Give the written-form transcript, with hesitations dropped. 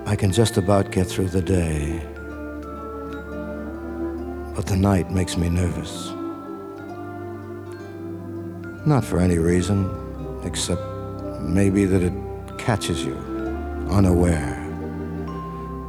I can just about get through the day, but the night makes me nervous. Not for any reason, except maybe that it catches you unaware.